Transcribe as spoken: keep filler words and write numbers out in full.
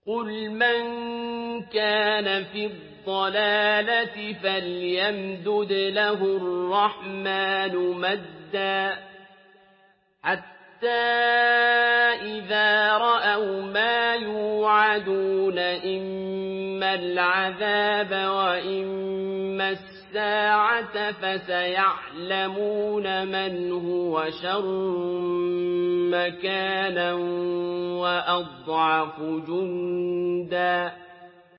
قُلْ مَن كَانَ فِي الضَّلَالَةِ فَلْيَمْدُدْ لَهُ الرَّحْمَٰنُ مَدًّا حَتَّىٰ إِذَا رَأَوْا مَا يُوعَدُونَ إِمَّا الْعَذَابَ وَإِمَّا السَّاعَةَ فَسَيَعْلَمُونَ مَنْ هُوَ شَرٌّ مَّكَانًا وَأَضْعَفُ جُندًا